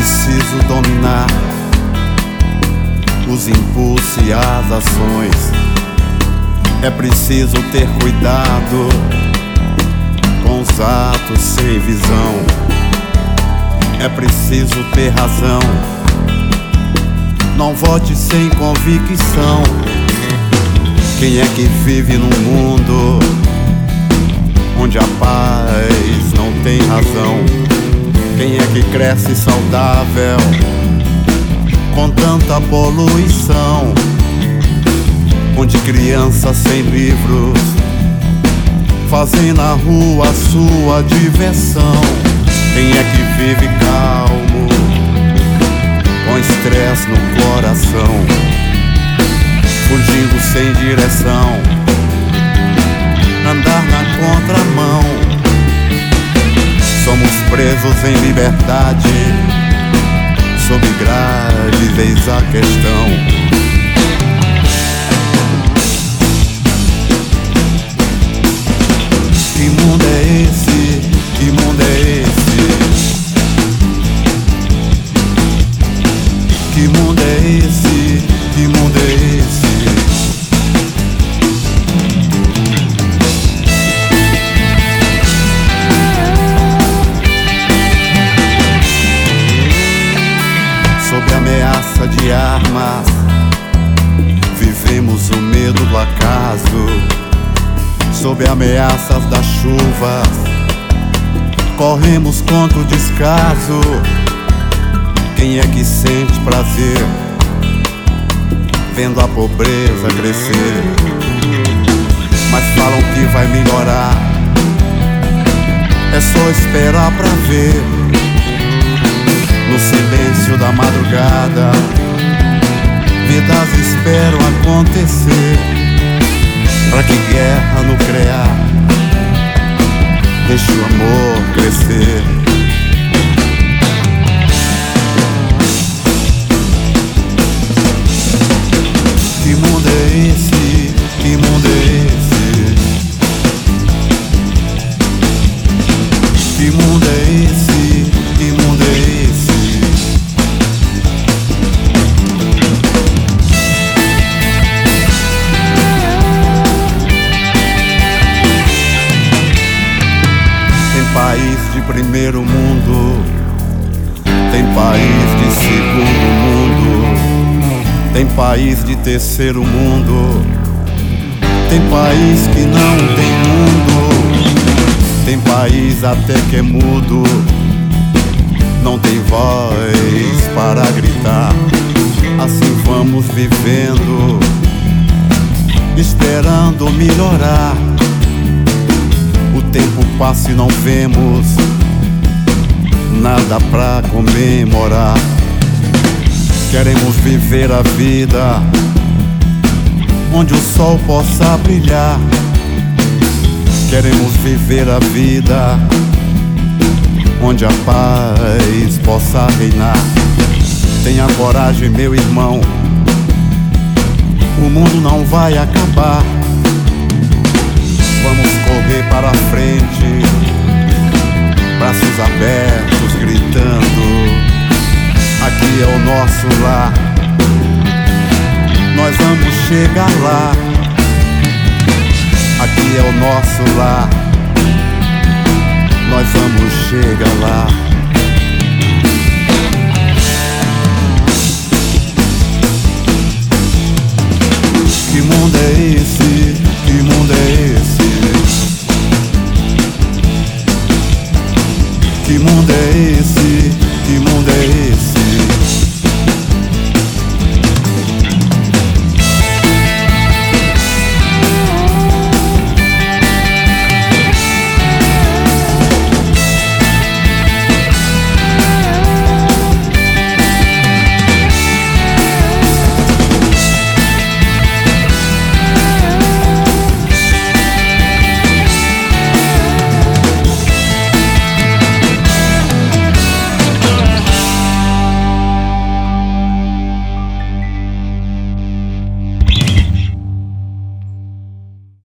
preciso dominar os impulsos e as ações. É preciso ter cuidado com os atos sem visão. É preciso ter razão, não vote sem convicção. Quem é que vive num mundo onde a paz não tem razão? Quem é que cresce saudável com tanta poluição? Onde crianças sem livros fazem na rua a sua diversão. Quem é que vive calmo com estresse no coração, fugindo sem direção, andar na contramão? Somos presos em liberdade, sob grade, eis a questão. Que mundo é esse? Que mundo é esse? Que mundo é esse? Que mundo é esse? Sob ameaça de armas, vivemos o medo do acaso. Sob ameaças das chuvas, corremos contra o descaso. Quem é que sente prazer vendo a pobreza crescer? Mas falam que vai melhorar, é só esperar pra ver. No silêncio da madrugada, vidas esperam acontecer. Pra que guerra nuclear deixe o amor crescer? Que mundo é esse? Que mundo é esse? Que mundo é esse? Que mundo é esse? País de primeiro mundo, tem país de segundo mundo, tem país de terceiro mundo, tem país que não tem mundo, tem país até que é mudo, não tem voz para gritar. Assim vamos vivendo, esperando melhorar. O tempo passa e não vemos nada pra comemorar. Queremos viver a vida onde o sol possa brilhar. Queremos viver a vida onde a paz possa reinar. Tenha coragem, meu irmão, o mundo não vai acabar. Vamos correr para a frente, braços abertos, gritando: aqui é o nosso lar, nós vamos chegar lá. Aqui é o nosso lar, nós vamos chegar lá.